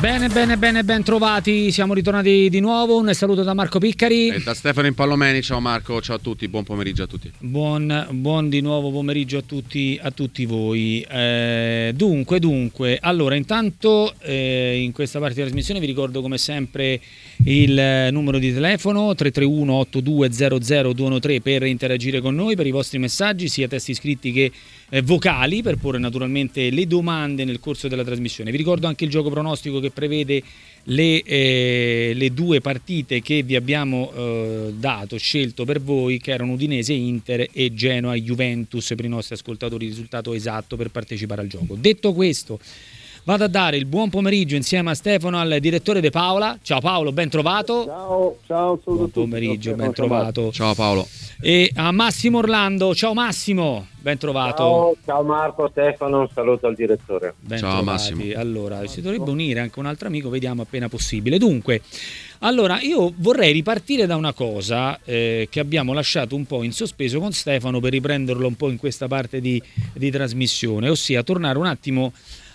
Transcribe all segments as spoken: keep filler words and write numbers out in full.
Bene, bene, bene, ben trovati, siamo ritornati di nuovo. Un saluto da Marco Piccari e da Stefano Impallomeni. Ciao Marco, ciao a tutti, buon pomeriggio a tutti. Buon, buon di nuovo pomeriggio a tutti, a tutti voi. Eh, dunque, dunque, allora intanto eh, in questa parte di trasmissione vi ricordo come sempre il numero di telefono tre tre uno otto due zero zero due uno tre per interagire con noi, per i vostri messaggi sia testi scritti che eh, vocali, per porre naturalmente le domande nel corso della trasmissione. Vi ricordo anche il gioco pronostico che prevede le, eh, le due partite che vi abbiamo eh, dato, scelto per voi, che erano Udinese Inter e Genoa Juventus, per i nostri ascoltatori il risultato esatto per partecipare al gioco. Detto questo, vado a dare il buon pomeriggio insieme a Stefano al direttore De Paola. Ciao Paolo, ben trovato. Ciao, ciao, buon pomeriggio, ben trovato. Ciao Paolo. E a Massimo Orlando. Ciao Massimo, ben trovato. Ciao, ciao Marco, Stefano, un saluto al direttore. Ben ciao trovati. Massimo. Allora, si dovrebbe unire anche un altro amico, vediamo appena possibile. Dunque, allora io vorrei ripartire da una cosa eh, che abbiamo lasciato un po' in sospeso con Stefano per riprenderlo un po' in questa parte di, di trasmissione, ossia tornare un attimo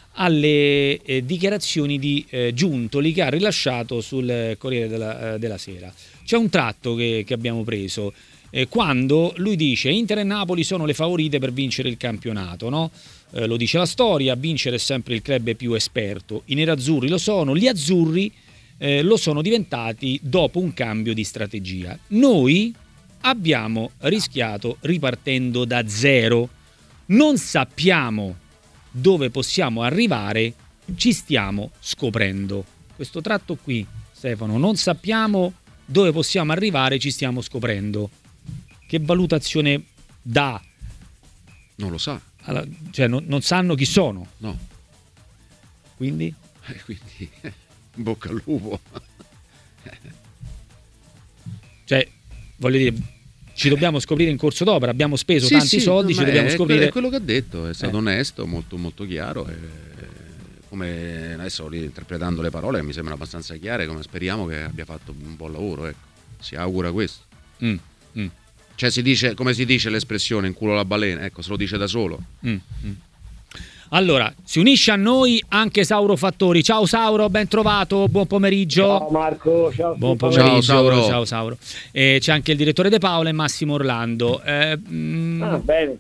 alle eh, dichiarazioni di eh, Giuntoli che ha rilasciato sul Corriere della, eh, della Sera. C'è un tratto che, che abbiamo preso eh, quando lui dice Inter e Napoli sono le favorite per vincere il campionato, no? Eh, lo dice la storia, vincere è sempre il club più esperto, i nerazzurri lo sono, gli azzurri eh, lo sono diventati dopo un cambio di strategia. Noi abbiamo rischiato ripartendo da zero, non sappiamo dove possiamo arrivare, ci stiamo scoprendo. Questo tratto qui, Stefano, non sappiamo dove possiamo arrivare, ci stiamo scoprendo. Che valutazione dà? Non lo sa. Allora, cioè non, non sanno chi sono. No. Quindi? Eh, quindi, in bocca al lupo. Cioè, voglio dire, ci dobbiamo scoprire in corso d'opera, abbiamo speso sì, tanti sì, soldi, ci dobbiamo è, scoprire. È quello che ha detto, è stato eh. onesto, molto molto chiaro. E, come adesso interpretando le parole, che mi sembrano abbastanza chiare, come speriamo che abbia fatto un buon lavoro. Ecco. Si augura questo. Mm, mm. Cioè, si dice, come si dice l'espressione in culo la balena? Ecco, se lo dice da solo. Mm, mm. Allora, si unisce a noi anche Sauro Fattori. Ciao Sauro, ben trovato, buon pomeriggio. Ciao Marco, ciao. Buon pomeriggio, ciao Sauro. Ciao, Sauro. E c'è anche il direttore De Paola e Massimo Orlando. Eh, mm... Ah, bene.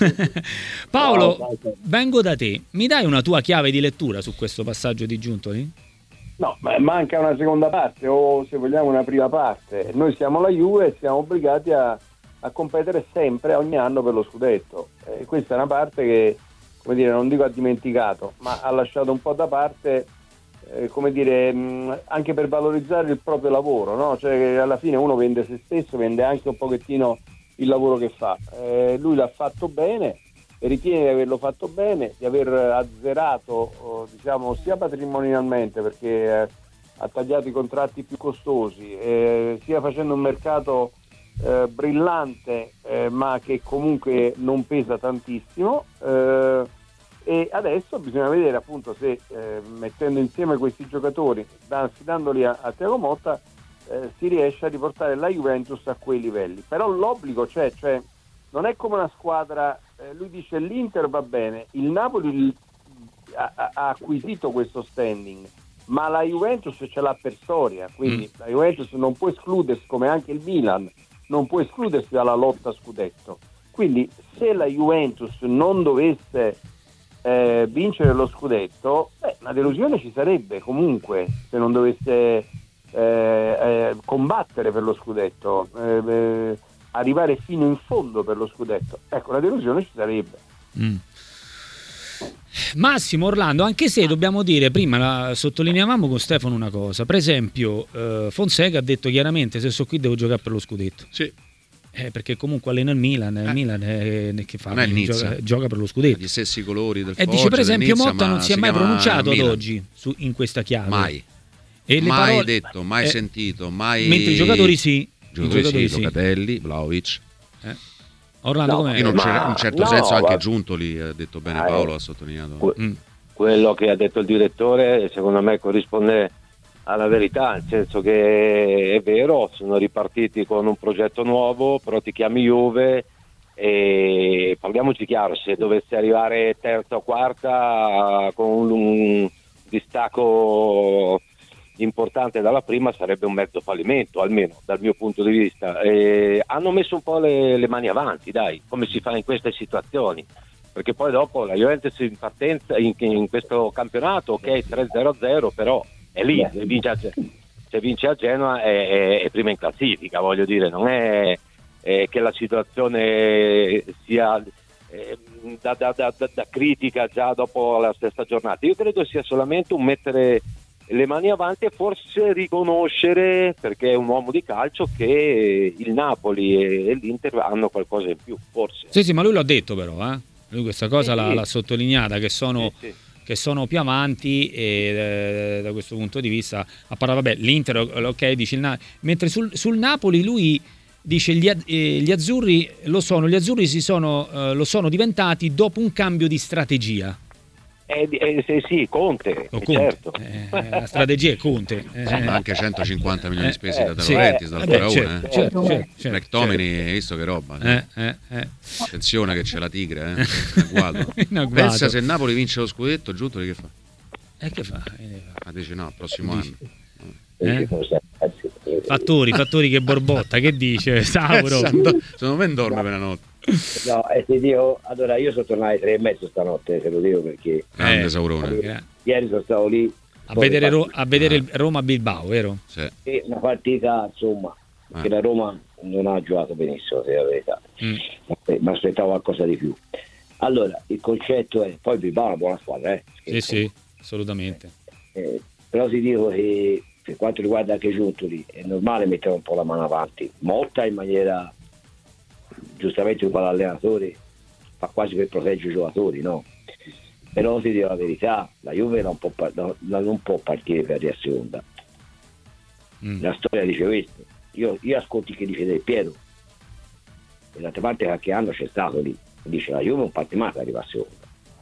Paolo, ciao, ciao. vengo da te. Mi dai una tua chiave di lettura su questo passaggio di Giuntoli? No, ma manca una seconda parte, o se vogliamo una prima parte. Noi siamo la Juve e siamo obbligati a, a competere sempre, ogni anno, per lo scudetto. E questa è una parte che, come dire, non dico ha dimenticato, ma ha lasciato un po' da parte, eh, come dire, mh, anche per valorizzare il proprio lavoro, no? Cioè che alla fine uno vende se stesso, vende anche un pochettino il lavoro che fa. Eh, lui l'ha fatto bene e ritiene di averlo fatto bene, di aver azzerato, oh, diciamo, sia patrimonialmente, perché eh, ha tagliato i contratti più costosi, eh, sia facendo un mercato Eh, brillante eh, ma che comunque non pesa tantissimo, eh, e adesso bisogna vedere appunto se eh, mettendo insieme questi giocatori, affidandoli a, a Thiago Motta, eh, si riesce a riportare la Juventus a quei livelli. Però l'obbligo c'è, cioè non è come una squadra, eh, lui dice l'Inter va bene, il Napoli ha, ha acquisito questo standing, ma la Juventus ce l'ha per storia, quindi mm. la Juventus non può escludersi, come anche il Milan non può escludersi dalla lotta a scudetto. Quindi se la Juventus non dovesse eh, vincere lo scudetto, beh, una delusione ci sarebbe comunque, se non dovesse eh, eh, combattere per lo scudetto, eh, eh, arrivare fino in fondo per lo scudetto. Ecco, la delusione ci sarebbe. Mm. Massimo Orlando, anche se dobbiamo dire, prima la sottolineavamo con Stefano una cosa, per esempio eh, Fonseca ha detto chiaramente se sono qui devo giocare per lo scudetto. Sì. Eh, perché comunque allena il Milan, il eh. Milan è, che fa? Non è gioca, gioca per lo scudetto. Gli stessi colori del E Foggia, dice per esempio Nizza, Motta non si è mai pronunciato ad oggi su, in questa chiave. Mai. E mai parole, detto, mai eh, sentito, mai. Mentre i giocatori sì. Giocatori, I giocatori sì, sì. Locatelli, Vlahovic. Eh. Orlando, no, com'è? In un, ma, un certo no, senso anche va... Giuntoli, ha detto bene ah, Paolo, eh. ha sottolineato. Que- mm. Quello che ha detto il direttore secondo me corrisponde alla verità, nel senso che è vero, sono ripartiti con un progetto nuovo, però ti chiami Juve e parliamoci chiaro, se dovesse arrivare terza o quarta con un, un distacco importante dalla prima sarebbe un mezzo fallimento, almeno dal mio punto di vista. E hanno messo un po' le, le mani avanti, dai, come si fa in queste situazioni, perché poi dopo la Juventus in partenza in, in questo campionato, ok, tre zero zero, però è lì, se vince a, se vince a Genoa è, è, è prima in classifica, voglio dire, non è, è che la situazione sia eh, da, da, da, da critica già dopo la stessa giornata. Io credo sia solamente un mettere le mani avanti e forse riconoscere, perché è un uomo di calcio, che il Napoli e l'Inter hanno qualcosa in più, forse. Sì, sì, ma lui l'ha detto però, eh? Lui questa cosa sì, l'ha, sì. l'ha sottolineata, che sono, sì, sì. che sono più avanti e eh, da questo punto di vista ha parlato, vabbè, l'Inter, ok, dice il Na- mentre sul, sul Napoli lui dice gli, eh, gli azzurri lo sono, gli azzurri si sono, eh, lo sono diventati dopo un cambio di strategia. Eh, eh, sì, sì, Conte, Lo eh, Conte. certo. Eh, la strategia è Conte. Eh, Sì, ma anche centocinquanta milioni eh, spesi eh, da De sì. Laurentiis Eh, dal beh, Paraone. certo, eh. certo, certo, certo, McTominay, hai visto che roba? Eh, eh, eh. Attenzione che c'è la tigre, eh? In agguato. In agguato. Pensa se il Napoli vince lo scudetto, Giuntoli che fa? E che fa? Ah, dice no, prossimo Dici. anno. Eh? Fattori, fattori che borbotta, che dice Sauro? Secondo me dorme per la notte. No, e ti dico, allora io sono tornato alle tre e mezzo stanotte, te lo dico perché Grande Eh, Saurone. gra- ieri sono stato lì A vedere, Ro- a vedere il Ah. Roma-Bilbao, vero? Sì. e una partita, insomma, Ah. che la Roma non ha giocato benissimo, se è la verità. Mm. Mi aspettavo qualcosa di più. Allora, il concetto è, poi Bilbao è una buona squadra, eh? Sì, sì, assolutamente. Eh, però ti dico che per quanto riguarda anche Giuntoli è normale mettere un po' la mano avanti. Motta in maniera, giustamente un allenatore fa quasi per proteggere i giocatori, no? Però ti dico la verità, la Juve non può, par- non, non può partire per via seconda. Mm. La storia dice questo. Io, io ascolti che dice Del Piero, e d'altra parte qualche anno c'è stato lì, dice la Juve non parte mai per arrivare a seconda.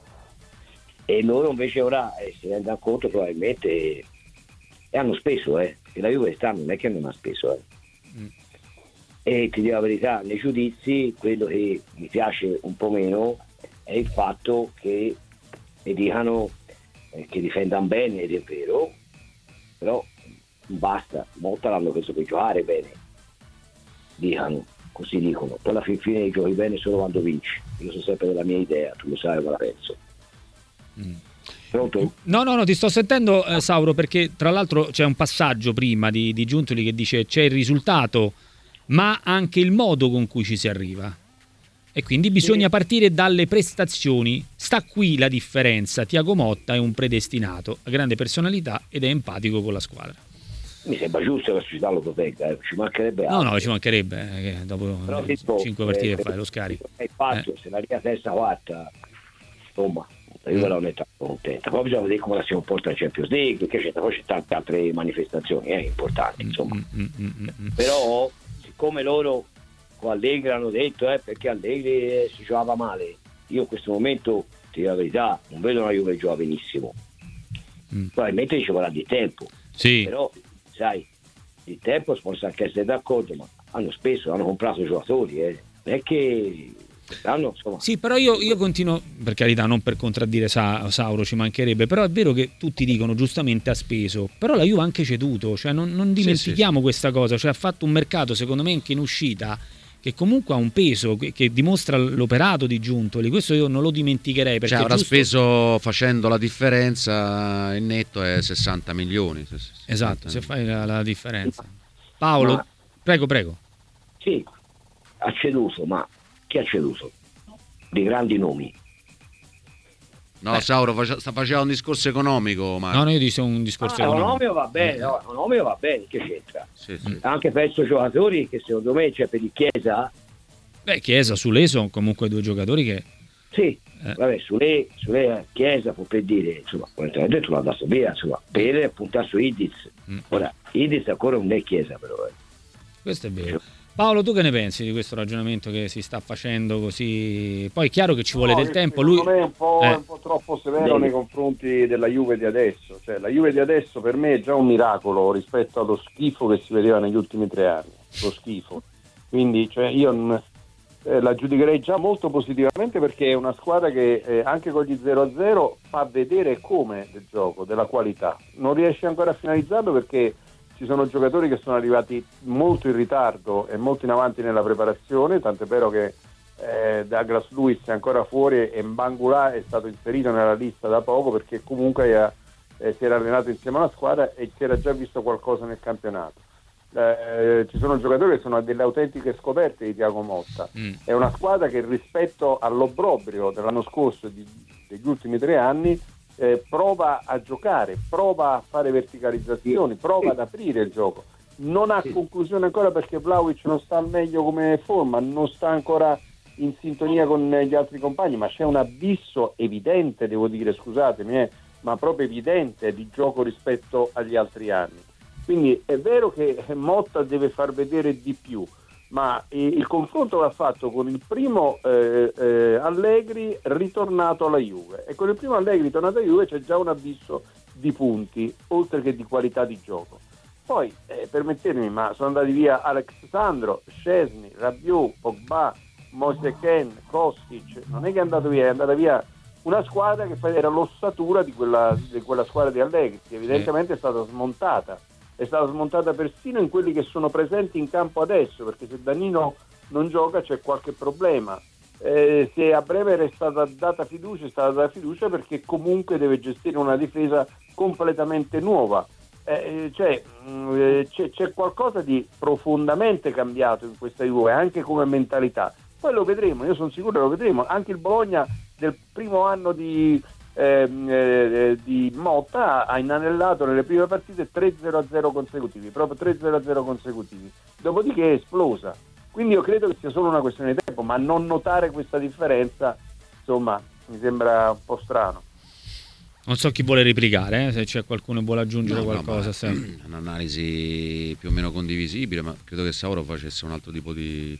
E loro invece ora eh, si rendono conto probabilmente e, e hanno speso, eh, e la Juve quest'anno non è che non ha speso, eh. Mm. E ti dico la verità, nei giudizi quello che mi piace un po' meno è il fatto che mi dicano eh, che difendano bene, ed è vero, però basta, molto l'hanno preso per giocare bene, dicano, così dicono, poi alla fin fine giochi bene solo quando vinci. Io sono sempre della mia idea, tu lo sai come la penso. Mm. Pronto? No, no, no, ti sto sentendo, eh, Sauro, perché tra l'altro c'è un passaggio prima di, di Giuntoli che dice c'è il risultato, ma anche il modo con cui ci si arriva. E quindi bisogna partire dalle prestazioni. Sta qui la differenza. Tiago Motta è un predestinato, ha grande personalità ed è empatico con la squadra. Mi sembra giusto che la società lo protegga, eh. Ci mancherebbe No, altro. no, ci mancherebbe eh, che dopo Però eh, tipo, cinque partite eh, fai lo scarico. È fatto, Eh. se la Liga terza quarta, insomma, io me la non è tanto contenta. Poi bisogna vedere come la si comporta il Champions League, perché c'è, poi c'è tante altre manifestazioni eh, importanti, insomma. Mm, mm, mm, mm, mm. Però, siccome loro con Allegri hanno detto eh, perché Allegri eh, si giocava male, io in questo momento, ti dico la verità, non vedo una Juve che gioca benissimo. Mm. Probabilmente ci vorrà di tempo, Sì. però, sai, il tempo si possa anche essere d'accordo, ma hanno speso, hanno comprato giocatori, eh. Non è che hanno, insomma. Sì, però io, io continuo, per carità, non per contraddire Sa- Sauro, ci mancherebbe, però è vero che tutti dicono giustamente ha speso, però la Juve ha anche ceduto, cioè non, non dimentichiamo sì, sì. questa cosa, cioè ha fatto un mercato secondo me anche in uscita che comunque ha un peso, che, che dimostra l'operato di Giuntoli, questo io non lo dimenticherei. Perché Cioè, avrà giusto... speso facendo la differenza, il netto è sessanta milioni. Esatto, se fai la, la differenza. Paolo, Ma- prego, prego. Sì, ha ceduto, ma chi ha ceduto? Di grandi nomi. No, Beh. Sauro face- sta facendo un discorso economico, ma No, no, io dico un discorso Ah, economico. economico va bene, no, economico va bene, che c'entra? sì, sì. Ha anche perso giocatori che secondo me, cioè per il Chiesa, Beh, Chiesa, Sule sono comunque due giocatori che... sì, Eh. vabbè, Sule, Sule Chiesa può per dire, insomma, onestamente tu l'ha dato via, insomma, per puntare su Idiz. Mm. Ora, Idiz ancora non è Chiesa però, eh. Questo è vero. Paolo, tu che ne pensi di questo ragionamento che si sta facendo così? Poi è chiaro che ci vuole No, del che tempo. Secondo Lui... me è un po', Eh. è un po' troppo severo Bene. nei confronti della Juve di adesso. Cioè, la Juve di adesso per me è già un miracolo rispetto allo schifo che si vedeva negli ultimi tre anni. Lo schifo. Quindi, cioè, io non- eh, la giudicherei già molto positivamente, perché è una squadra che eh, anche con gli zero a zero fa vedere come del gioco, della qualità. Non riesce ancora a finalizzarlo perché ci sono giocatori che sono arrivati molto in ritardo e molto in avanti nella preparazione, tant'è vero che eh, Douglas Lewis è ancora fuori e Mbangula è stato inserito nella lista da poco, perché comunque eh, eh, si era allenato insieme alla squadra e si era già visto qualcosa nel campionato. Eh, ci sono giocatori che sono delle autentiche scoperte di Thiago Motta. Mm. È una squadra che rispetto all'obbrobrio dell'anno scorso e di, degli ultimi tre anni Eh, prova a giocare, prova a fare verticalizzazioni, prova ad aprire il gioco. Non ha conclusione ancora perché Vlahovic non sta al meglio come forma, non sta ancora in sintonia con gli altri compagni, ma c'è un abisso evidente, devo dire, scusatemi, eh, ma proprio evidente di gioco rispetto agli altri anni. Quindi è vero che Motta deve far vedere di più, ma il confronto va fatto con il primo eh, eh, Allegri ritornato alla Juve, e con il primo Allegri ritornato alla Juve c'è già un abisso di punti oltre che di qualità di gioco. Poi eh, permettetemi, ma sono andati via Alex Sandro, Szczesny, Rabiot, Pogba, Moise Kean, Kostic. Non è che è andato via, è andata via una squadra che era l'ossatura di quella, di quella squadra di Allegri, che evidentemente è stata smontata. È stata smontata persino in quelli che sono presenti in campo adesso, perché se Danilo non gioca c'è qualche problema. Eh, se a Bremer è stata data fiducia, è stata data fiducia perché comunque deve gestire una difesa completamente nuova. Eh, cioè, mh, c'è, c'è qualcosa di profondamente cambiato in questa Juve, anche come mentalità. Poi lo vedremo, io sono sicuro che lo vedremo. Anche il Bologna del primo anno di... Eh, eh, di Motta ha inanellato nelle prime partite tre zero a zero consecutivi, proprio tre zero a zero consecutivi, dopodiché è esplosa. Quindi io credo che sia solo una questione di tempo, ma non notare questa differenza, insomma, mi sembra un po' strano. Non so chi vuole replicare, eh? Se c'è qualcuno che vuole aggiungere no, qualcosa. No, è un'analisi più o meno condivisibile, ma credo che Sauro facesse un altro tipo di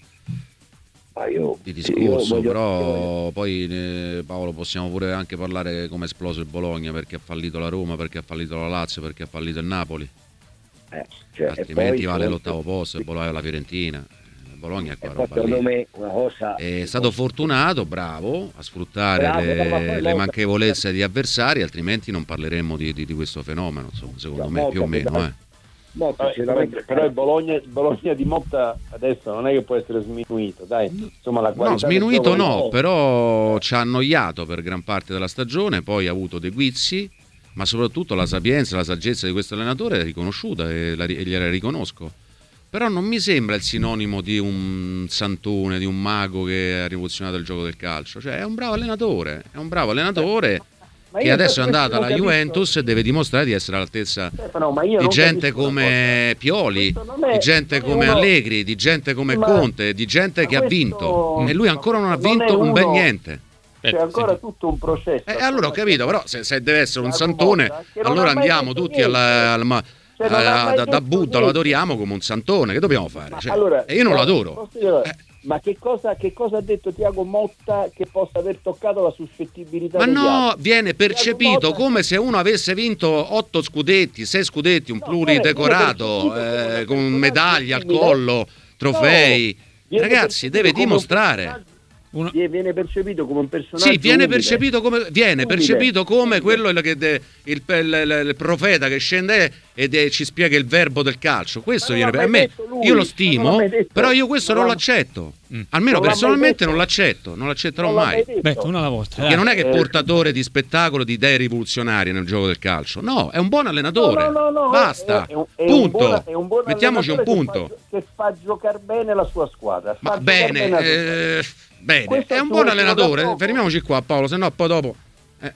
Io, di discorso, voglio... però poi eh, Paolo possiamo pure anche parlare come è esploso il Bologna, perché ha fallito la Roma, perché ha fallito la Lazio, perché ha fallito il Napoli, eh, cioè, altrimenti vale poi, l'ottavo posto, il Bologna la Fiorentina, il Bologna è qua roba secondo lì. me una cosa... È stato fortunato, bravo, a sfruttare bravo, le, le manchevolezze di avversari, altrimenti non parleremmo di, di, di questo fenomeno, insomma, secondo no, me più o meno eh. Motta, Vabbè, però il Bologna, il Bologna di Motta adesso non è che può essere sminuito, dai. Insomma, la no, sminuito no, è... però ci ha annoiato per gran parte della stagione, poi ha avuto dei guizzi, ma soprattutto la sapienza, la saggezza di questo allenatore è riconosciuta e, la, e gliela riconosco. Però non mi sembra il sinonimo di un santone, di un mago che ha rivoluzionato il gioco del calcio, cioè è un bravo allenatore, è un bravo allenatore. Ma che adesso è andata alla Juventus e deve dimostrare di essere all'altezza Stefano, ma io di gente come Pioli, è, di gente come uno... Allegri, di gente come ma, Conte, di gente che ha vinto, e lui ancora non ha vinto non un bel niente. C'è ancora sì. tutto un processo. Eh, allora ho capito, però se, se deve essere un santone, allora andiamo tutti alla, alla, cioè, alla, da, da Buddha, lo adoriamo come un santone, che dobbiamo fare? Cioè, allora, e io non lo adoro. Eh. Ma che cosa, che cosa ha detto Thiago Motta che possa aver toccato la suscettibilità? Ma no, altri? viene percepito Motta... come se uno avesse vinto otto scudetti, sei scudetti, un no, pluridecorato, eh, con medaglie al collo, trofei. No, ragazzi, deve dimostrare. Uno... viene percepito come un personaggio sì viene umile. percepito come viene umile. percepito come umile. quello che de, il, il, il, il profeta che scende e de, ci spiega il verbo del calcio, questo viene per a me lui, io lo stimo, però io questo non, non l'accetto mm. almeno non personalmente non l'accetto non l'accetterò non mai, mai. Beh, una alla volta perché non è che è portatore di spettacolo, di idee rivoluzionarie nel gioco del calcio, no, è un buon allenatore, no, no, no, no. basta è, è un, è punto un buon, è un buon mettiamoci un punto che fa, che fa giocare bene la sua squadra, fa ma bene bene, eh, bene. è un buon allenatore, fermiamoci qua Paolo, se no poi dopo eh.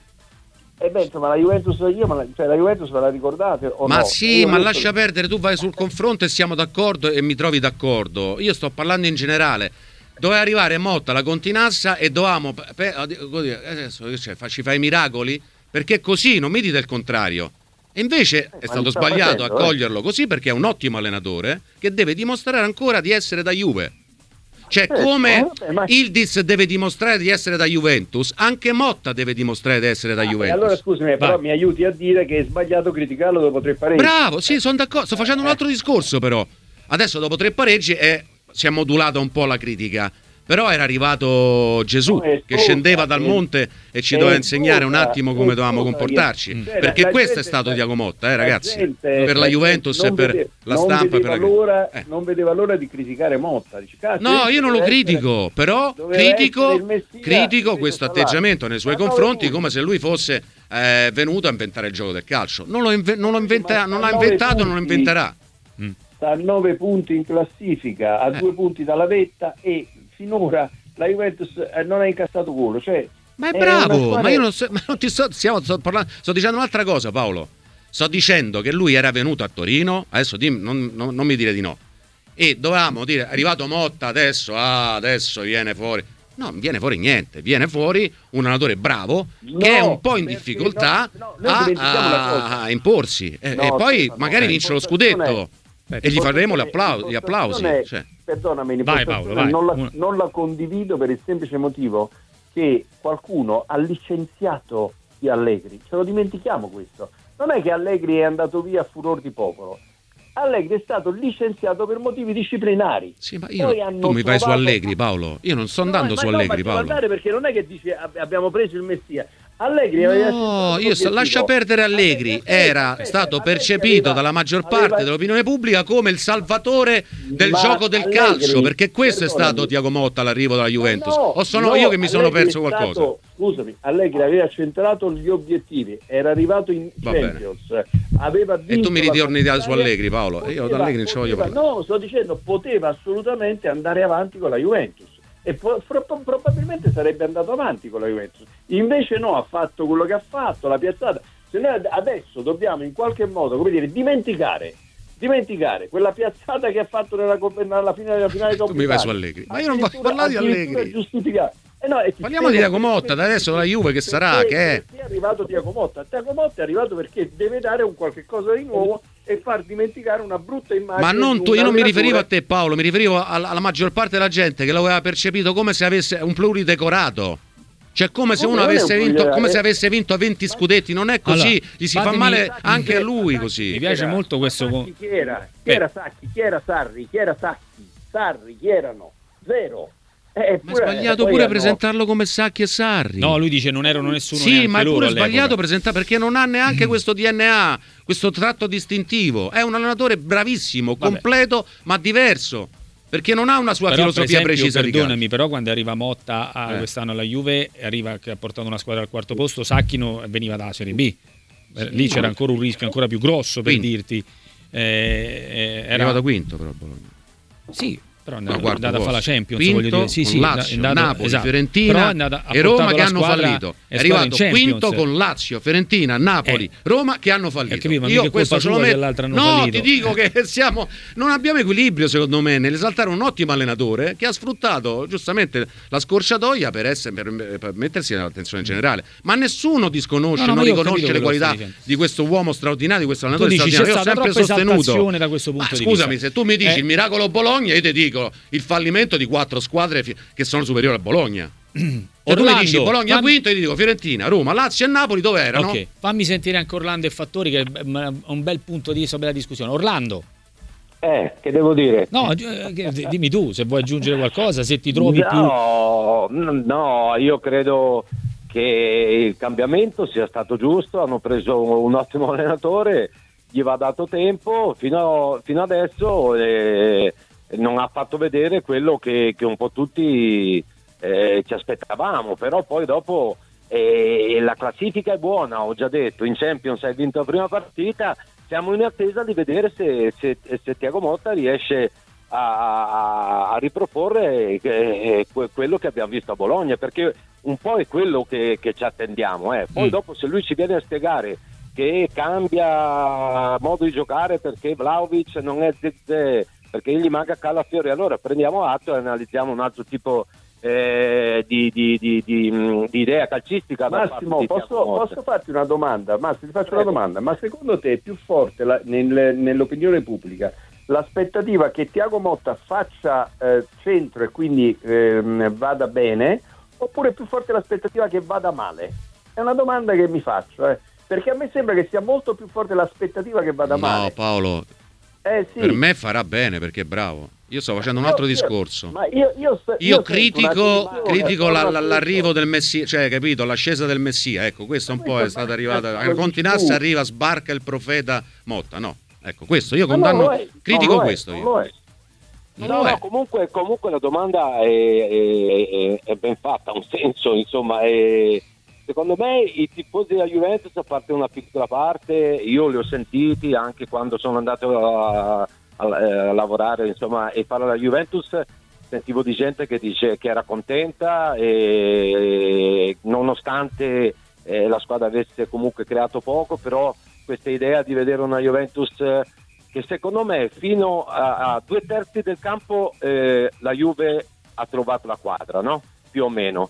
E beh, insomma, la Juventus io, ma la, cioè la Juventus ve la ricordate o ma no? sì, io ma lascia detto... perdere, tu vai sul confronto e siamo d'accordo e mi trovi d'accordo. Io sto parlando in generale. Doveva arrivare Motta, la continassa e dovevamo pe, adesso cioè, ci fai i miracoli? Perché così, non mi dite il contrario. E invece eh, è stato sbagliato facendo, a coglierlo eh. così, perché è un ottimo allenatore che deve dimostrare ancora di essere da Juve. Cioè, certo, come vabbè, ma... Ildiz deve dimostrare di essere da Juventus, anche Motta deve dimostrare di essere da ah, Juventus. Allora scusami, però mi aiuti a dire che è sbagliato criticarlo dopo tre pareggi. Bravo, sì, sono d'accordo, sto facendo un altro discorso però. Adesso dopo tre pareggi è, si è modulata un po' la critica, Però era arrivato Gesù, No, è che scusa, scendeva dal è- monte e ci è doveva insegnare un scusa, attimo come è dovevamo scusa, comportarci. cioè, Perché la questo è gente- stato Tiago Motta, eh, la ragazzi. gente- per la la Juventus gente e per non vede- la non stampa e per vedeva la l'ora, eh. non vedeva l'ora di criticare Motta. Dice, cazzo, No, io non lo doveva critico, essere- però doveva essere critico, il Messia, critico invece questo sta là. atteggiamento nei suoi Ma nove confronti punti. come se lui fosse eh, venuto a inventare il gioco del calcio. Non lo, inve- non lo inventa- Ma non l'ha nove inventato e non lo punti. inventerà. Sta a nove punti in classifica, a Eh. due punti dalla vetta, e finora la Juventus eh, non ha incassato gol. Cioè, Ma è una bravo, squadra- ma io non, so, ma non ti sto, stiamo, sto, parlando, sto dicendo un'altra cosa, Paolo. Sto dicendo che lui era venuto a Torino, adesso dimmi- non, non- non mi dire di no, e dovevamo dire, è arrivato Motta, adesso, ah, adesso viene fuori. No, non viene fuori niente, viene fuori un allenatore bravo No, che è un po' in perché difficoltà no, no, noi a, dimentichiamo una a- cosa. a imporsi e, No, e poi Stefano, magari eh, vince lo l'impostazione scudetto è- e gli faremo gli l'impostazione- applausi. Gli applausi l'impostazione- cioè. Perdonami, Vai, l'impostazione Paolo, vai. non, la, Una- non la condivido per il semplice motivo che qualcuno ha licenziato di Allegri. Ce lo dimentichiamo questo. Non è che Allegri è andato via a furor di popolo. Allegri è stato licenziato per motivi disciplinari. Sì, ma io, Poi hanno tu mi vai su trovato- Allegri, Paolo. Io non sto andando No, su ma no, Allegri, ma ci Paolo. guardare, perché non è che dice ab- abbiamo preso il Messia. Allegri aveva No, scelto io sto, l'obiettivo. lascia perdere Allegri. Allegri- Era Allegri- stato Allegri percepito aveva- dalla maggior aveva- parte dell'opinione pubblica come il salvatore del Ma gioco del Allegri, calcio, perché questo è perdonami. stato Tiago Motta all'arrivo dalla Juventus. No, o sono no, io che mi sono Allegri perso è qualcosa? stato- scusami, Allegri aveva centrato gli obiettivi, era arrivato in Va bene. Champions, aveva vinto E tu mi la ritorni da- Coppa su Italia, Allegri, Paolo. Io da poteva- Allegri non ci voglio poteva- parlare. No, sto dicendo, poteva assolutamente andare avanti con la Juventus e po- pro- probabilmente sarebbe andato avanti con la Juventus. Invece no, ha fatto quello che ha fatto, la piazzata. Se noi ad- adesso dobbiamo in qualche modo, come dire, dimenticare dimenticare quella piazzata che ha fatto nella, Coppa- nella finale della finale Coppa Tu mi vai Italia. su Allegri. Ma io non voglio Addirittura- parlare di addirittura Allegri. giustificare. Eh no, e ti Parliamo di spiego Tiago Motta, perché- da adesso dalla Juve che perché- sarà, che è? perché è arrivato Tiago Motta. Tiago Motta è arrivato perché deve dare un qualche cosa di nuovo e far dimenticare una brutta immagine. Ma non di tu, un io non mi allenatore- riferivo a te, Paolo, mi riferivo alla, alla maggior parte della gente che lo aveva percepito come se avesse un pluridecorato. Cioè come se Come uno non è avesse un vinto, pluridecorato? come se avesse vinto venti scudetti, non è così, Allora, gli si fa fatemi- male anche a lui Mi così. piace Era- molto questo ma co- Sacchi chi era? Chi Beh. era Sacchi? Chi era Sarri? Chi era Sacchi? Sarri? Chi erano? Zero. Eh, Ma è eppure- sbagliato poi pure hanno- presentarlo come Sacchi e Sarri. No, lui dice non erano nessuno Sì, neanche ma è loro pure all'epoca. sbagliato presentare perché non ha neanche questo D N A, questo tratto distintivo. È un allenatore bravissimo, Vabbè. completo, ma diverso. Perché non ha una sua Però, filosofia per esempio, precisa di perdonami, calcio. però quando arriva Motta a Eh. quest'anno alla Juve, arriva che ha portato una squadra al quarto posto, Sacchino veniva dalla Serie B. Eh, Lì c'era ancora un rischio ancora più grosso per Quinto. dirti. Eh, eh, È era arrivato quinto però Bologna. Sì, però è No, andato, è quarto andata a fare la posto. Champions, Quinto, voglio dire. Sì, con sì, Lazio, è andato- Napoli, esatto. Fiorentina Però è andata- ha e Roma portato che la hanno squadra- fallito. È è squadra arrivato in Champions. quinto con Lazio, Fiorentina, Napoli, Eh. Roma che hanno fallito. Eh, capito, ma Io mica è questo colpa ce lo sua se metto. l'altro hanno No, fallito. ti dico che siamo non abbiamo equilibrio secondo me nell'esaltare un ottimo allenatore che ha sfruttato giustamente la scorciatoia per, essere, per, per mettersi nell'attenzione generale. Ma nessuno disconosce, No, no, non ma io ho riconosce capito le quello che qualità stai dicendo. di questo uomo straordinario, di questo Tu allenatore dici c'è straordinario. Io ho stata sempre troppa sostenuto. esaltazione da questo punto Ma di scusami, vista. se tu mi dici Eh. il miracolo Bologna, io ti dico il fallimento di quattro squadre fi- che sono superiori a Bologna. O tu mi Orlando, dici Bologna fammi- quinto, io ti dico Fiorentina, Roma, Lazio e Napoli dove erano? Ok, fammi sentire anche Orlando e Fattori che è un bel punto di vista, bella discussione. Orlando, Eh, che devo dire? no, eh, che- dimmi tu se vuoi aggiungere qualcosa, se ti trovi più... No, n- no, io credo che il cambiamento sia stato giusto, hanno preso un ottimo allenatore, gli va dato tempo, fino, fino adesso eh, non ha fatto vedere quello che, che un po' tutti eh, ci aspettavamo, però poi dopo eh, la classifica è buona, ho già detto, in Champions hai vinto la prima partita, siamo in attesa di vedere se, se, se Tiago Motta riesce a, a riproporre eh, que- quello che abbiamo visto a Bologna, perché un po' è quello che, che ci attendiamo, eh. Poi Mm. dopo se lui ci viene a spiegare che cambia modo di giocare perché Vlahovic non è Zezé, perché gli manca Calafiori, allora prendiamo atto e analizziamo un altro tipo eh, di, di, di, di, mh, di idea calcistica. da parte Massimo, di posso, Tiago Motta. posso farti una domanda? Massimo, ti faccio Prego. una domanda. Ma secondo te è più forte la- nel- nell'opinione pubblica l'aspettativa che Tiago Motta faccia eh, centro e quindi ehm, vada bene, oppure è più forte l'aspettativa che vada male? È una domanda che mi faccio, eh. Perché a me sembra che sia molto più forte l'aspettativa che vada No, male. Paolo, Eh sì. per me farà bene perché è bravo. Io sto facendo un altro discorso. Ma io, io, sto, io, io critico, critico la, la, l'arrivo del Messia, Messia, cioè, capito, l'ascesa del Messia. Ecco, questo un po' è stata arrivata. Continuasse, arriva, sbarca il profeta Motta. No, ecco, questo io condanno, è, critico questo. Io. È. No, no, no, comunque, comunque la domanda è, è, è ben fatta, ha un senso, insomma. È, secondo me i tifosi della Juventus, a parte una piccola parte, io li ho sentiti anche quando sono andato a, a, a lavorare, insomma, e fare la Juventus, sentivo di gente che dice che era contenta e nonostante eh, la squadra avesse comunque creato poco, però questa idea di vedere una Juventus che secondo me fino a, a due terzi del campo eh, la Juve ha trovato la quadra, no? Più o meno.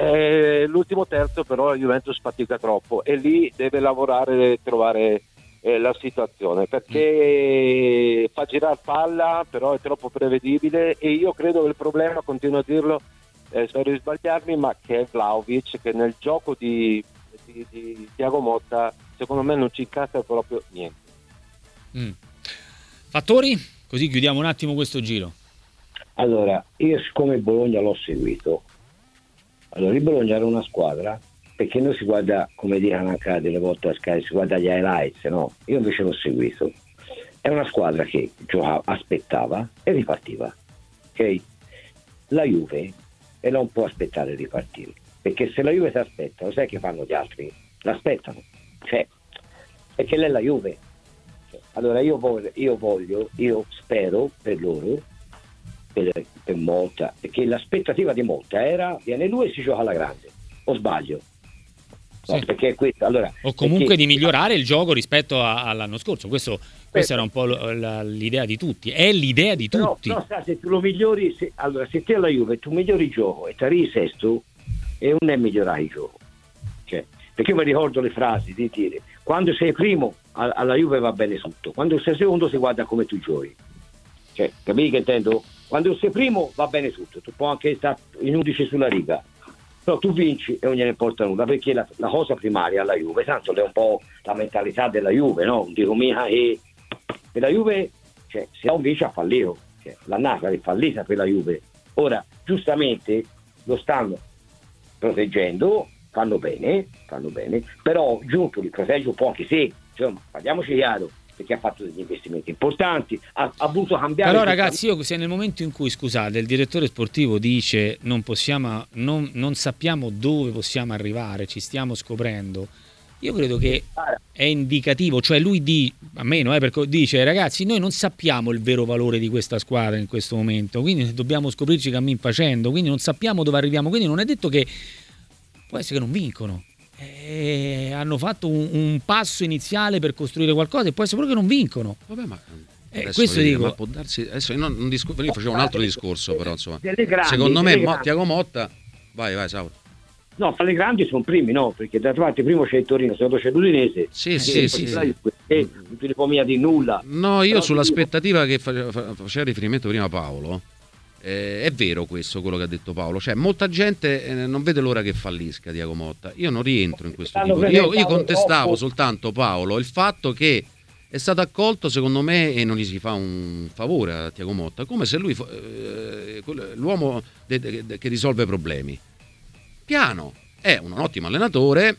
E l'ultimo terzo però la Juventus fatica troppo e lì deve lavorare e trovare eh, la situazione, perché mm. fa girare palla, però è troppo prevedibile, e io credo che il problema, continuo a dirlo, eh, spero di sbagliarmi, ma che è Vlahovic, che nel gioco di, di, di Thiago Motta secondo me non ci incassa proprio niente. Mm. Fattori? Così chiudiamo un attimo questo giro. Allora, io siccome Bologna l'ho seguito, allora il Bologna era una squadra, perché noi si guarda, come dicono anche delle volte a Sky, si guarda gli highlights, no? Io invece l'ho seguito. È una squadra che giocava, aspettava e ripartiva. Ok? La Juve e non può aspettare e ripartire, perché se la Juve si aspetta, lo sai che fanno gli altri? L'aspettano. Cioè, perché lei è la Juve. Allora io voglio, io voglio, io spero per loro, per, per Motta, perché l'aspettativa di Motta era viene lui e si gioca alla grande, o sbaglio? No, sì. Perché questo, allora, o comunque perché, di migliorare il gioco rispetto a, all'anno scorso. Questo, questa era un po' la, l'idea di tutti, è l'idea di però, tutti. però sa, se tu lo migliori, se, allora se te alla Juve tu migliori il gioco e ti arrivi sesto, e non è migliorare il gioco, cioè, perché io mi ricordo le frasi di dire: quando sei primo alla Juve va bene tutto, quando sei secondo si guarda come tu giochi, cioè, capisci che intendo? Quando sei primo va bene tutto, tu puoi anche stare in undici sulla riga, però tu vinci e non gliene importa nulla, perché la, la cosa primaria alla Juve, tanto è un po' la mentalità della Juve, no? Non dico mica che per la Juve, cioè, se non vince ha fallito, cioè, l'annata è fallita per la Juve. Ora, giustamente lo stanno proteggendo, fanno bene, fanno bene, però giunto li protegge un po' anche se, insomma, parliamoci chiaro, perché ha fatto degli investimenti importanti, ha, ha voluto cambiare. Però ragazzi, io se nel momento in cui, scusate, il direttore sportivo dice non possiamo, non, non sappiamo dove possiamo arrivare, ci stiamo scoprendo, io credo che è indicativo, cioè lui di, a meno, eh, perché dice ragazzi noi non sappiamo il vero valore di questa squadra in questo momento, quindi dobbiamo scoprirci cammin facendo, quindi non sappiamo dove arriviamo, quindi non è detto che può essere che non vincono. Eh, hanno fatto un, un passo iniziale per costruire qualcosa e può essere pure che non vincono. Vabbè, ma eh, questo vedi, dico. ma può darsi, adesso io non, non discu- io facevo un altro discorso, però insomma, grandi, secondo me grandi. Thiago Motta, vai vai Sauro. No, tra le grandi sono primi, no, perché d'altra parte primo c'è il Torino, secondo c'è l'Udinese. Sì, eh, sì, sì. sì. E non ti ne può mica di nulla. No, io però sull'aspettativa che faceva, faceva riferimento prima Paolo. Eh, è vero questo, quello che ha detto Paolo, cioè molta gente eh, non vede l'ora che fallisca Thiago Motta. Io non rientro in questo tipo, io, io contestavo troppo. soltanto, Paolo, il fatto che è stato accolto secondo me e non gli si fa un favore a Thiago Motta, come se lui eh, l'uomo de, de, de, che risolve problemi. Piano, è un ottimo allenatore,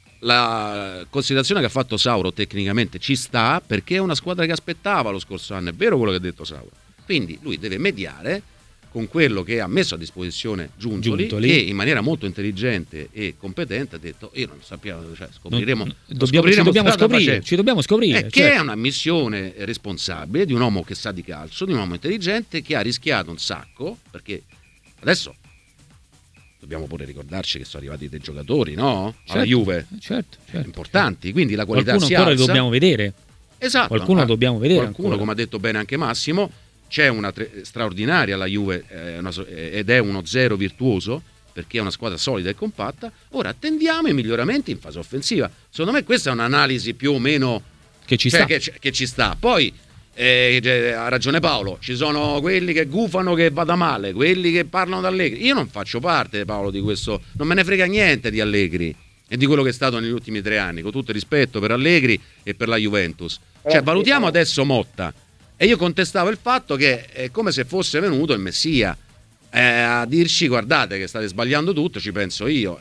la considerazione che ha fatto Sauro tecnicamente ci sta, perché è una squadra che aspettava lo scorso anno, è vero quello che ha detto Sauro, quindi lui deve mediare con quello che ha messo a disposizione Giuntoli, Giuntoli, che in maniera molto intelligente e competente ha detto io non sappiamo, cioè scopriremo, non, dobbiamo, scopriremo ci, dobbiamo scoprire, ci dobbiamo scoprire, eh, certo. Che è una missione responsabile di un uomo che sa di calcio, di un uomo intelligente che ha rischiato un sacco, perché adesso dobbiamo pure ricordarci che sono arrivati dei giocatori, no? Certo, alla Juve, certo, certo, importanti, quindi la qualità qualcuno si ancora alza. Lo dobbiamo vedere. Esatto, qualcuno ah, dobbiamo vedere qualcuno ancora. Come ha detto bene anche Massimo, c'è una tre, straordinaria la Juve eh, una, ed è uno zero virtuoso, perché è una squadra solida e compatta. Ora attendiamo i miglioramenti in fase offensiva. Secondo me questa è un'analisi più o meno che ci cioè, sta. Che, che ci sta. Poi eh, ha ragione Paolo, ci sono quelli che gufano che vada male, quelli che parlano di Allegri. Io non faccio parte, Paolo, di questo, non me ne frega niente di Allegri e di quello che è stato negli ultimi tre anni, con tutto il rispetto per Allegri e per la Juventus. Cioè valutiamo adesso Motta. E io contestavo il fatto che è come se fosse venuto il Messia eh, a dirci guardate che state sbagliando tutto, ci penso io,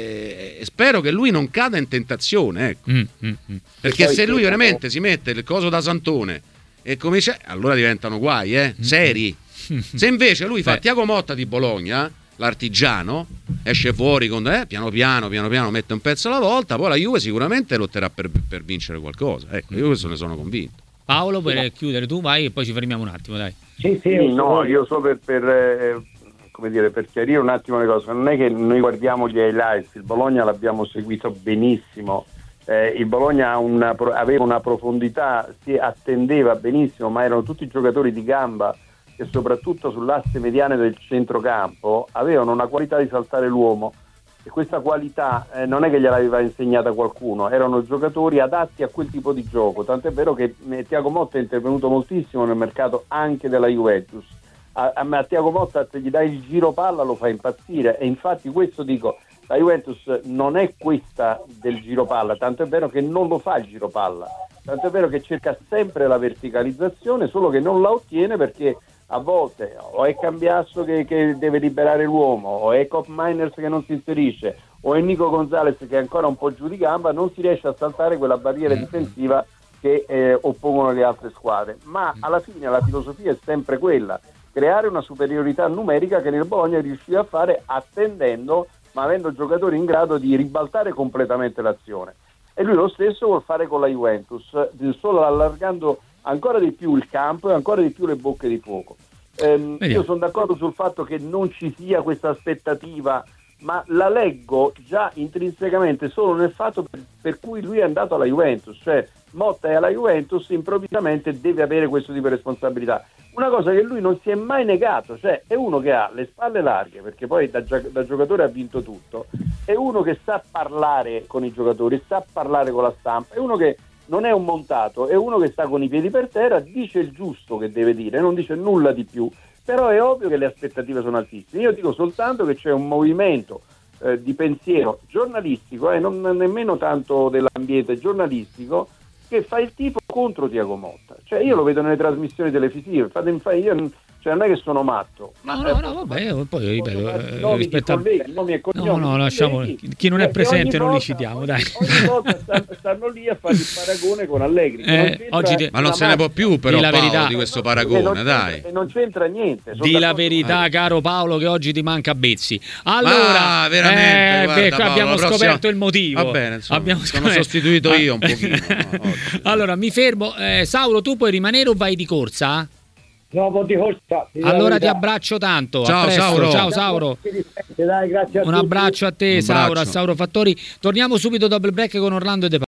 e, e spero che lui non cada in tentazione, ecco. Mm, mm, mm. Perché se lui veramente si mette il coso da Santone e comincia, allora diventano guai, eh, seri. Se invece lui fa Beh. Tiago Motta di Bologna, l'artigiano, esce fuori con eh, piano piano, piano piano, mette un pezzo alla volta, poi la Juve sicuramente lotterà per, per vincere qualcosa. Ecco, io questo ne sono convinto. Paolo, per chiudere tu vai e poi ci fermiamo un attimo, dai. Sì, sì, Sì, no, io so per, per, eh, come dire, per chiarire un attimo le cose, non è che noi guardiamo gli highlights, il Bologna l'abbiamo seguito benissimo, eh, il Bologna ha una, aveva una profondità, si attendeva benissimo, ma erano tutti giocatori di gamba che soprattutto sull'asse mediane del centrocampo avevano una qualità di saltare l'uomo, e questa qualità eh, non è che gliel'aveva insegnata qualcuno, erano giocatori adatti a quel tipo di gioco, tant'è vero che eh, Tiago Motta è intervenuto moltissimo nel mercato anche della Juventus. A, a, a Tiago Motta, se gli dai il giro palla lo fa impazzire, e infatti questo dico, la Juventus non è questa del giro palla, tanto è vero che non lo fa il giro palla, tanto è vero che cerca sempre la verticalizzazione, solo che non la ottiene perché a volte o è Cambiasso che, che deve liberare l'uomo, o è Cop Miners che non si inserisce, o è Nico Gonzalez che è ancora un po' giù di gamba, non si riesce a saltare quella barriera difensiva che eh, oppongono le altre squadre. Ma alla fine la filosofia è sempre quella, creare una superiorità numerica che nel Bologna riusciva a fare attendendo, ma avendo giocatori in grado di ribaltare completamente l'azione. E lui lo stesso vuol fare con la Juventus, solo allargando ancora di più il campo e ancora di più le bocche di fuoco. Ehm, io sono d'accordo sul fatto che non ci sia questa aspettativa, ma la leggo già intrinsecamente solo nel fatto per, per cui lui è andato alla Juventus, cioè Motta è alla Juventus, improvvisamente deve avere questo tipo di responsabilità. Una cosa che lui non si è mai negato, cioè è uno che ha le spalle larghe, perché poi da, da giocatore ha vinto tutto, è uno che sa parlare con i giocatori, sa parlare con la stampa, è uno che non è un montato, è uno che sta con i piedi per terra, dice il giusto che deve dire, non dice nulla di più, però è ovvio che le aspettative sono altissime. Io dico soltanto che c'è un movimento eh, di pensiero giornalistico, e eh, non nemmeno tanto dell'ambiente giornalistico, che fa il tipo contro Tiago Motta. Cioè io lo vedo nelle trasmissioni televisive, fate, io, cioè non è che sono matto. No, no, no, vabbè, poi ripeto, eh, rispetto a... colleghi, nomi e cognomi, no, no, lasciamo, chi non è presente non li citiamo, ogni, dai. Ogni volta stanno, stanno lì a fare il paragone con Allegri. Eh, oggi te... Ma non se ne può più però, la Paolo, verità. di questo paragone, dai. E non c'entra niente. Di la verità, eh. caro Paolo, che oggi ti manca Bezzi. Allora, ah, veramente, eh, guarda, beh, Paolo, abbiamo prossima... scoperto il motivo. Va bene, insomma, abbiamo sono scoperto... sostituito io un pochino. No, allora, mi fermo. Eh, Sauro, tu puoi rimanere o vai di corsa? No, vado di corsa. Allora ti abbraccio tanto. Ciao, a presto. Sauro. Ciao Sauro. Dai, grazie a Un tutti. abbraccio a te, Un Sauro, abbraccio. a Sauro Fattori. Torniamo subito dopo il break con Orlando e De